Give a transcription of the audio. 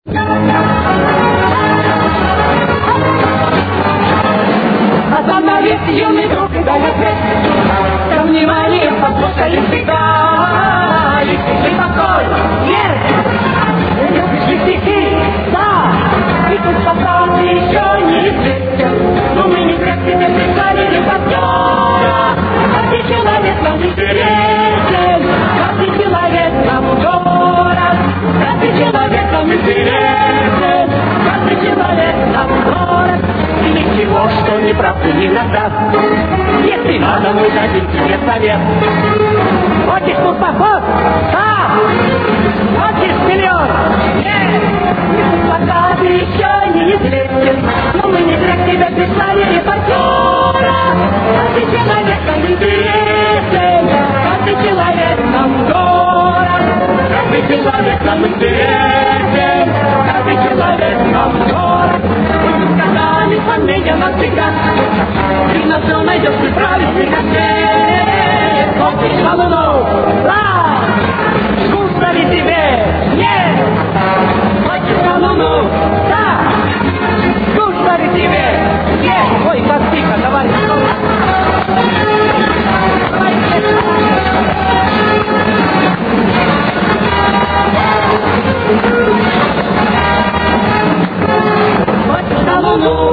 Остановись, юный друг, и дай ответ. Со вниманием послушали всегда. Лисичий покой, нет. Любишь ли стихи? Да. И тут попал еще неизвестен. Но мы не зря к тебе прислали репортера. Каждый человек нам интересен. Каждый человек нам город. Каждый человек нам интересен. Каждый человек нам город. И ничего, что неправду не надаст. Если надо, мы дадим тебе совет. Хочешь пустоход? Да! Хочешь миллион? Нет! Пока ты еще неизвестен. Но мы не зря к тебе прислали репортера. Каждый человек нам интересен. Каждый человек нам город. Каждый человек нам интересен. Каждый человек нам город. Мы сказали, сомнения навсегда. Ты на все найдешь и правильный ответ. Хочешь на луну? Да! Вкусно ли тебе? Нет! Хочешь на луну? Да! Вкусно ли тебе? Нет! Ой, как тихо, товарищ! Хочешь на луну?